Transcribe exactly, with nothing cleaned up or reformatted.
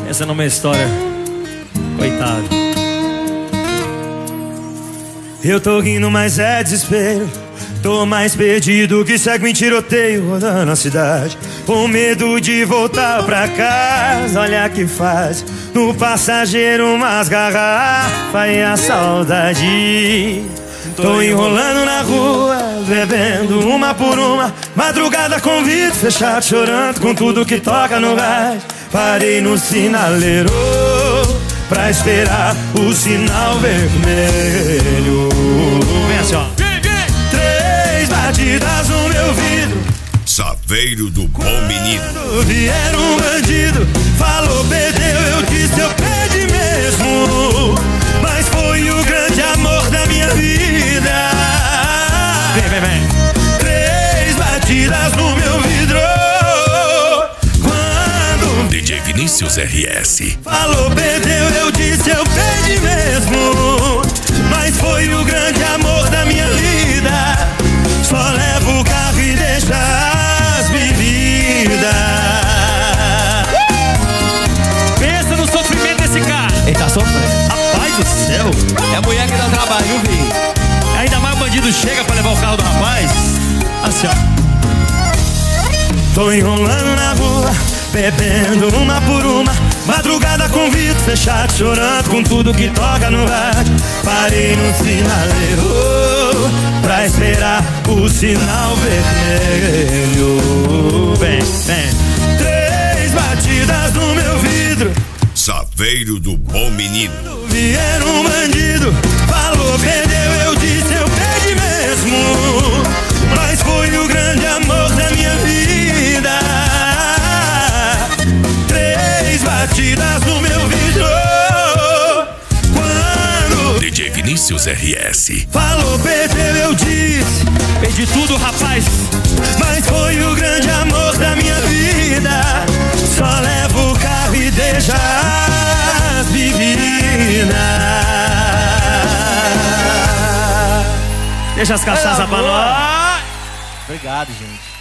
Essa não é uma história. Coitado. Eu tô rindo, mas é desespero. Tô mais perdido que segue em tiroteio rodando a cidade, com medo de voltar pra casa. Olha que faz no passageiro umas garrafas e a saudade. Tô enrolando na rua, bebendo uma por uma, madrugada com vidro fechado, chorando com tudo que toca no rádio. Parei no sinaleiro pra esperar o sinal vermelho. Vem assim, ó. Três batidas no meu vidro. Saveiro do Bom Menino. Quando vier um bandido, falou, perdeu, eu disse, eu perdi mesmo. Mas foi o grande amor da minha vida. Vem, vem, vem. Três batidas no meu vidro. Quando D J Vinícius R S. falou, perdeu, eu disse, eu perdi mesmo. Mas foi o grande amor da minha vida. Só levo o carro e deixa as bebidas. Pensa no sofrimento desse cara. Ele tá sofrendo. Rapaz do céu. É a mulher que dá trabalho, viu, filho? Ainda mais o bandido chega pra levar o carro do rapaz. Assim, ó. Tô enrolando na rua, bebendo uma por uma, madrugada com vidro fechado, chorando com tudo que toca no rádio. Parei no sinaleiro pra esperar o sinal vermelho. Vem, vem. Três batidas no meu vidro. Saveiro do Bom Menino. Vier um bandido, falou, perdeu, eu disse, eu perdi mesmo. Mas foi o grande amor da minha vida. Três batidas no meu vidro. Quando D J Vinícius R S. falou, perdeu, eu disse, Perdi tudo, rapaz. mas foi o grande amor da minha vida. Só levo o carro e deixa as bebidas. Deixa as cachaças pra nós. Obrigado, gente.